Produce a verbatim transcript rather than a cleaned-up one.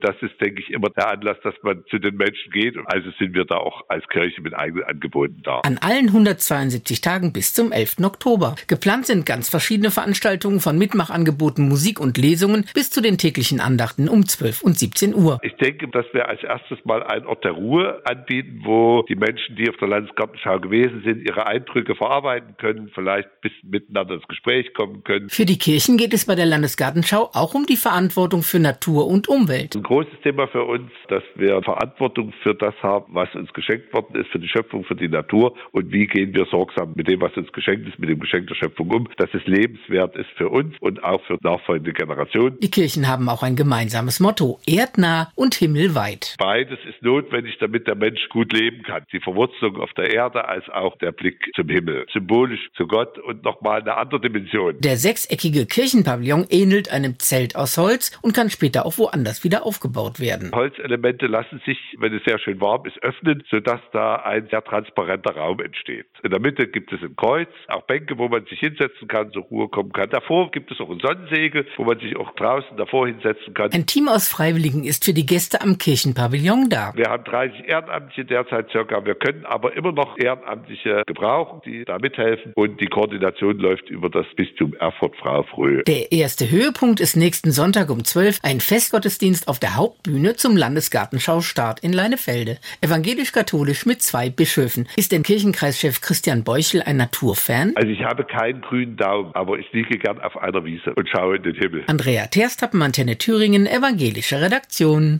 Das ist, denke ich, immer der Anlass, dass man zu den Menschen geht. Also sind wir da auch als Kirche mit eigenen Angeboten da. An allen hundertzweiundsiebzig Tagen bis zum elften Oktober. Geplant sind ganz verschiedene Veranstaltungen von Mitmachangeboten, Musik und Lesungen bis zu den täglichen Andachten um zwölf und siebzehn Uhr. Ich denke, dass wir als erstes mal einen Ort der Ruhe anbieten, wo die Menschen, die auf der Landesgartenschau gewesen sind, ihre Eindrücke verarbeiten können, vielleicht ein bisschen miteinander ins Gespräch kommen können. Für die Kirchen geht es bei der Landesgartenschau auch um die Verantwortung für Natur und Umwelt. Ein großes Thema für uns, dass wir Verantwortung für das haben, was uns geschenkt worden ist, für die Schöpfung, für die Natur, und wie gehen wir sorgsam mit dem, was uns geschenkt ist, mit dem Geschenk der Schöpfung um, dass es lebenswert ist für uns und auch für nachfolgende Generationen. Die Kirchen haben auch ein gemeinsames Motto: erdnah und himmelweit. Beides ist notwendig, damit der Mensch gut leben kann. Die Verwurzelung auf der Erde als auch der Blick zum Himmel. Symbolisch zu Gott und nochmal eine andere Dimension. Der sechseckige Kirchenpavillon ähnelt einem Zelt aus Holz und kann später auch woanders wieder aufgebaut werden. Holzelemente lassen sich, wenn es sehr schön warm ist, öffnen, sodass da ein sehr transparenter Raum entsteht. In der Mitte gibt es ein Kreuz, auch Bänke, wo man sich hinsetzen kann, zur Ruhe kommen kann. Davor gibt es auch einen Sonnensegel, wo man sich auch draußen davor hinsetzen kann. Ein Team aus Freiwilligen ist für die Gäste am Kirchenpavillon da. Wir haben dreißig Ehrenamtliche derzeit circa. Wir können aber immer noch Ehrenamtliche gebrauchen, die da mithelfen. Und die Koordination läuft über das Bistum Erfurt-Frau-Fröhe. Der erste Höhepunkt ist nächsten Sonntag um zwölf ein Festgottesdienst auf der Hauptbühne zum Landesgartenschau-Start in Leinefelde. Evangelisch-katholisch mit zwei Bischöfen. Ist denn Kirchenkreischef Christian Beuchel ein Naturfan? Also ich habe keinen grünen Daumen, aber ich liege gern auf einer Wiese und schaue in den Himmel. Andrea Terstappen, Antenne Thüringen, evangelische Redaktion.